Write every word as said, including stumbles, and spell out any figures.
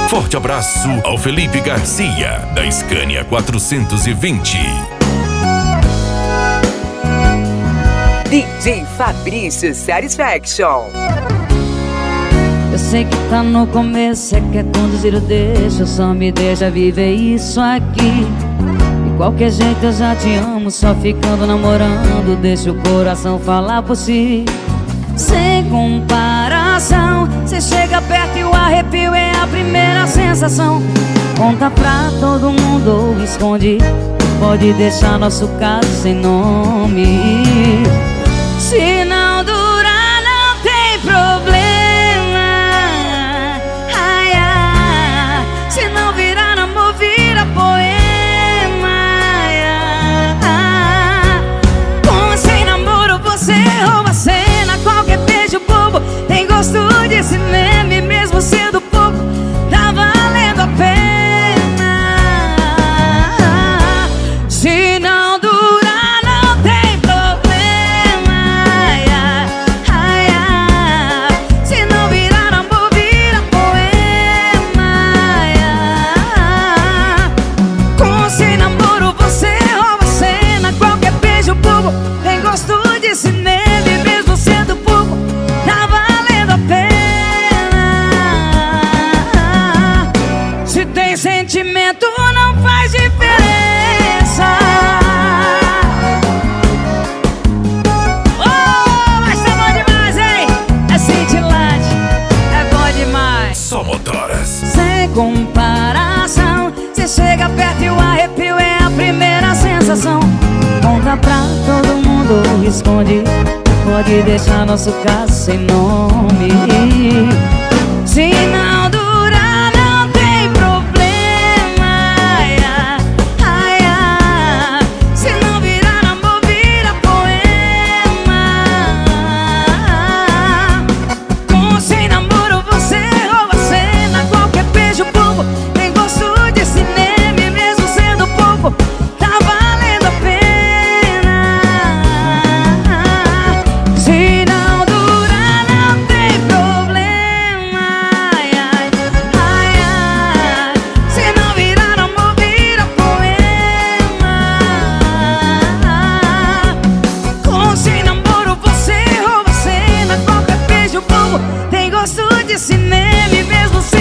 Forte abraço ao Felipe Garcia, da Scania quatrocentos e vinte. D J Fabrício Satisfaction. Eu sei que tá no começo, cê quer conduzir, eu deixo, só me deixa viver isso aqui. De qualquer jeito eu já te amo, só ficando namorando, deixa o coração falar por si. Sem comparação, cê chega perto e o arrepio é a primeira sensação. Conta pra todo mundo ou esconde, pode deixar nosso caso sem nome. Se não durar não tem problema, ai, ai. Se não virar amor vira poema, ai, ai. Com ou sem namoro você rouba a cena, qualquer beijo bobo tem gosto de cinema. E mesmo sendo pouco, tá valendo a pena. Se não durar não tem problema, ai, ai, ai. Se não virar amor vira poema, ai, ai. Com ou sem namoro você rouba a cena, qualquer beijo bobo tem gosto de cinema. E mesmo sendo pouco, tá valendo a pena. Se tem sentimento não faz diferença. Oh, mas tá bom demais, hein? É cintilante, é bom demais. Só motoras. Sem comparação, cê chega perto e o arrepio é a primeira sensação. Conta pra todo mundo ou esconde, pode deixar nosso caso sem nome. Se não durar não tem problema, ai, ai, ai. Se não virar amor vira poema. Com ou sem namoro você rouba a cena, qualquer beijo bobo tem gosto de cinema. E mesmo sendo pouco, tá valendo a pena. Se não durar não tem problema, ai, ai, ai, ai. Se não virar amor vira poema. Com ou sem namoro você rouba a cena, qualquer beijo bobo tem gosto de cinema. E mesmo